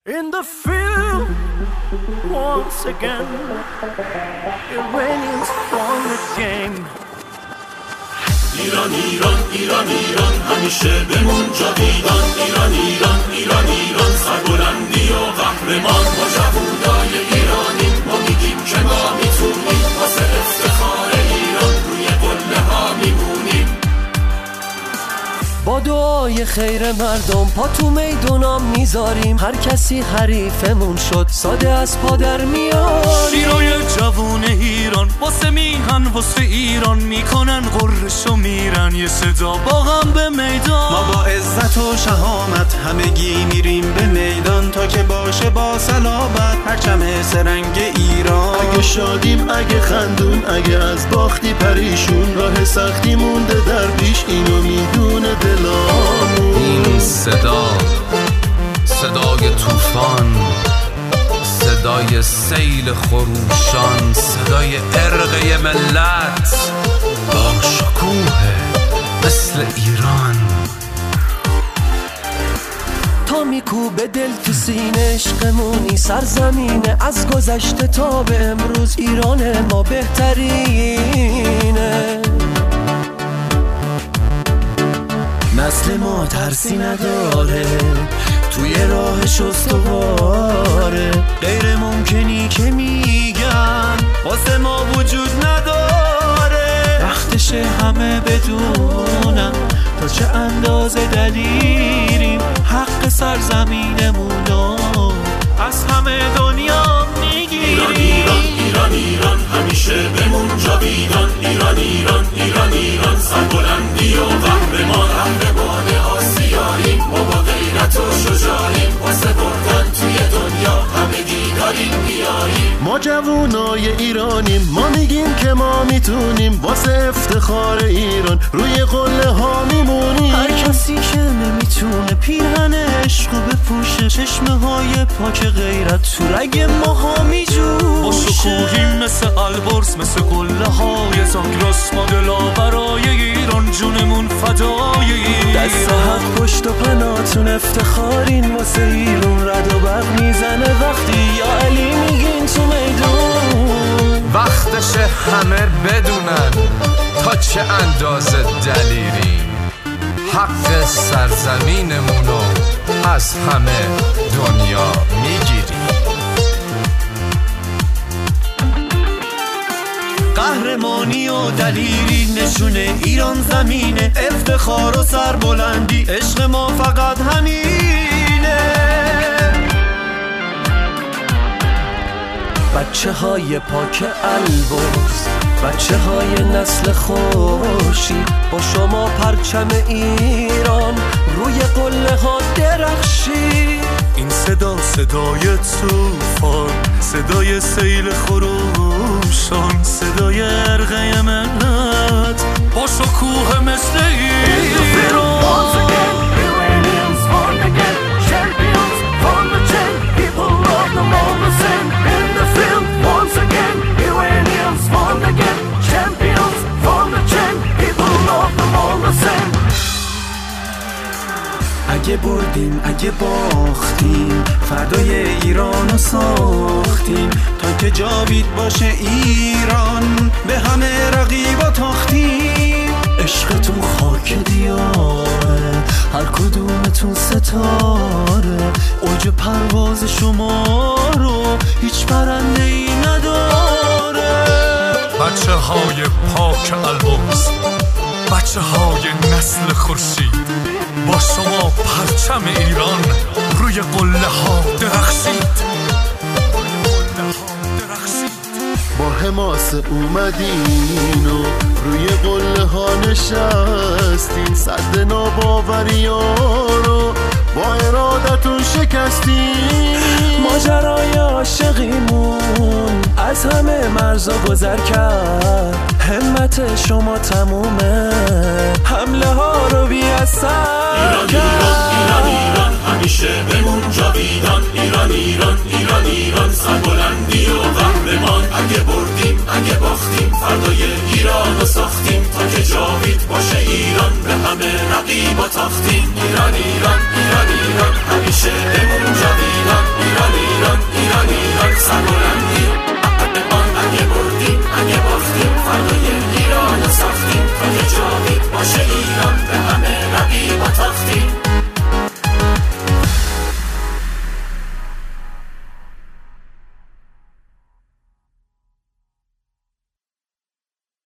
In the field, once again, Iranians won the game. ایران ایران ایران ایران همیشه بمون جاویدان. ایران ایران ایران ایران سربلندی و قهرمان. ما جوونای ایرانیم، ما میگیم که ما میتونیم، واسه افتخار ایران روی قله ها میمونیم. با دعای خیر مردم پا تو میدونام میذاریم. هر کسی حریفمون شد ساده از پا در میاریم. شیرای جوون ایران واسه میهن واسه ایران میکنن قرشو میرن. یه صدا با هم به میدان. ما با عزت و شهامت همگی میریم به میدان تا که باشه با صلابت پرچم سرنگ ایران. اگه شادیم اگه خندون اگه از باختی پریشون راه سختی مونده در پیش اینو میدونه دلامون. این صدای طوفان، صدای سیل خروشان، صدای عرق ملت با شکوه مثل ایران. تا میکوبه دل تو سینه عشقمونی سرزمینه. از گذشته تا به امروز ایران ما بهترینه. نسل ما ترسی نداره توی راهش استواره. غیر ممکنی که میگن واسه ما وجود نداره. وقتشه همه بدونن تا چه اندازه دلیریم. حق سرزمینمونو از همه دنیا میگیریم. ایران ایران ایران ایران همیشه بمون جاویدان. ایران ایران ایران ایران سربلندی و قهرمان. قهرمان آسیاییم، ما با غیرت و شجاعیم. واسه بردن توی دنیا همگی داریم میاییم. ما جوونای ایرانیم، ما میگیم که ما میتونیم، واسه افتخار ایران روی قله ها میمونیم. هر کسی که نمیتونه پیرهن عشقو بپوشه، چشمه های پاک غیرت تو رگ ماها میجوشه. با شکوهیم مثل البرز، مثل قله های زاگرس. ما دلا برای ایران جونمون فدای ایران. دست حق پشت و پناتون افتخارین. واسه ایران رد و برق میزنه وقتی یا علی میگین تو میدون. وقتشه همه بدونن تا چه اندازه دلیریم. حق سرزمینمونو از همه دنیا میگیریم. قهرمانی و دلیری نشونه ایران زمینه. افتخار و سربلندی عشق ما فقط همینه. بچه های پاک البرز، بچه های نسل خوشی، با شما پرچم ایران روی قله ها درخشی. این صدای طوفان، صدای سیل خروشان، صدای عرق ملت با شکوه مثل ایران. اگه بردیم اگه باختیم فردای ایرانو ساختیم. تا که جاوید باشه ایران به همه رقیبا تاختیم. عشقتون خاک دیاره، هر کدومتون ستاره. اوج پرواز شما رو هیچ پرنده ای نداره. بچه های پاک البرز، بچه های نسل خورشید، با شما پرچم ایران روی قله ها درخشید. با حماسه اومدین و روی قله ها نشستین. صد ناباوری ها رو با ارادتون شکستین. ماجرای عاشقیمون از همه مرزا گذر کرد. همت شما تمومه، حمله ها رو بی اثر کرد. ایران ایران همیشه بمون جاویدان. ایران ایران ایران ایران سربلندی و قهرمان. اگه بردیم اگه باختیم فردای ایران رو ساختیم. تا که جاوید باشه ایران به همه رقیبا تاختیم. ایران ایران ایران ایران همیشه بمون